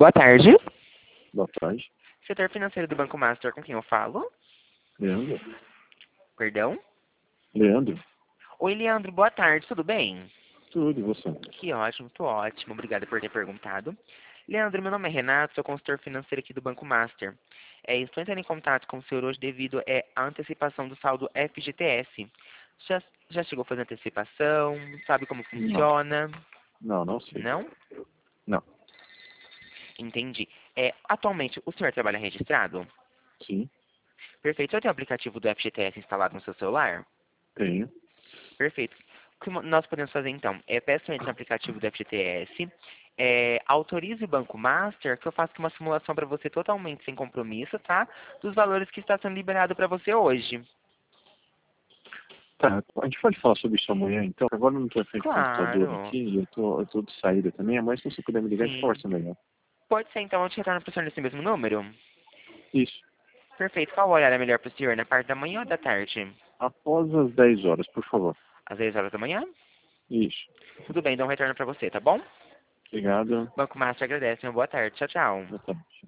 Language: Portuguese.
Boa tarde. Boa tarde. Setor financeiro do Banco Master, com quem eu falo? Leandro? Perdão? Leandro? Oi, Leandro, boa tarde, tudo bem? Tudo, e você? Que ótimo, tô ótimo, obrigada por ter perguntado. Leandro, meu nome é Renato, sou consultor financeiro aqui do Banco Master. Estou entrando em contato com o senhor hoje devido à antecipação do saldo FGTS. Já chegou a fazer antecipação? Sabe como Não. funciona? Não sei. Não? Não. Entendi. Atualmente, o senhor trabalha registrado? Sim, Perfeito. O senhor tem o aplicativo do FGTS instalado no seu celular? tenho. Perfeito. O que nós podemos fazer então? Peça no aplicativo do FGTS, autorize o Banco Master, que eu faço uma simulação para você totalmente sem compromisso, tá? Dos valores que está sendo liberado para você hoje. Tá, a gente pode falar sobre isso amanhã, então. Agora eu não estou à frente do computador Claro. aqui, e eu tô de saída também, mas se você puder me ligar, a gente Sim. conversa melhor. Pode ser então, eu te retorno para o senhor nesse mesmo número? Isso. Perfeito. Qual horário é melhor para o senhor? Na parte da manhã ou da tarde? Após as 10 horas, por favor. Às 10 horas da manhã? Isso. Tudo bem, então eu retorno para você, tá bom? Obrigado. Banco Master agradece. Uma boa tarde. Tchau, tchau. Boa tarde.